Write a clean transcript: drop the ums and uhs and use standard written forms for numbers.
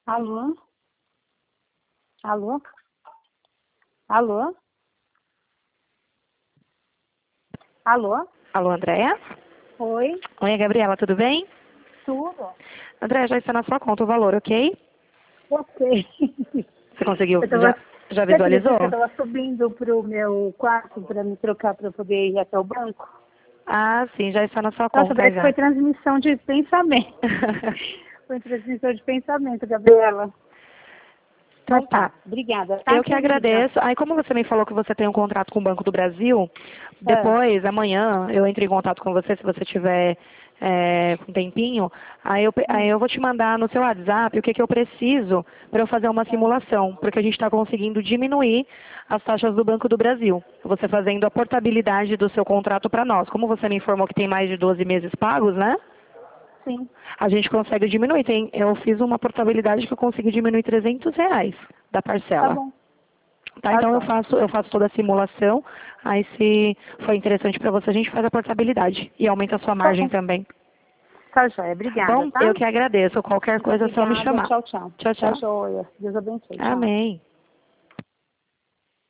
Alô? Alô? Alô? Alô? Alô, Andréia? Oi? Oi, Gabriela, tudo bem? Tudo? Andréia, já está na sua conta o valor, ok? Ok. Você conseguiu? Eu tava, Já você acredita visualizou? que eu estava subindo para o meu quarto para me trocar para eu poder ir até o banco? Ah, sim, já está na sua Nossa, conta parece que foi já. transmissão de pensamento. Foi transmissão de pensamento, Gabriela. Então Então tá. tá, obrigada, tá, Eu que querida? agradeço. Aí, como você me falou que você tem um contrato com o Banco do Brasil, É, depois, amanhã, eu entro em contato com você se você tiver com um tempinho. Aí eu vou te mandar no seu WhatsApp o que eu preciso para eu fazer uma simulação, porque a gente está conseguindo diminuir as taxas do Banco do Brasil. Você fazendo a portabilidade do seu contrato para nós. Como você me informou que tem mais de 12 meses pagos, né? sim, A gente consegue diminuir. Eu fiz uma portabilidade que eu consegui diminuir R$ 300 da tá parcela. bom, Tá, tá então eu jóia. faço toda a simulação, aí se for interessante para você, a gente faz a portabilidade e aumenta a sua Tá margem bom, também. tá jóia, Tá obrigada, bom? tá? Eu que agradeço. Qualquer Muito coisa é só me obrigada, chamar. tchau, tchau. Tchau, Tá tchau. jóia, Deus abençoe, tchau. Amém.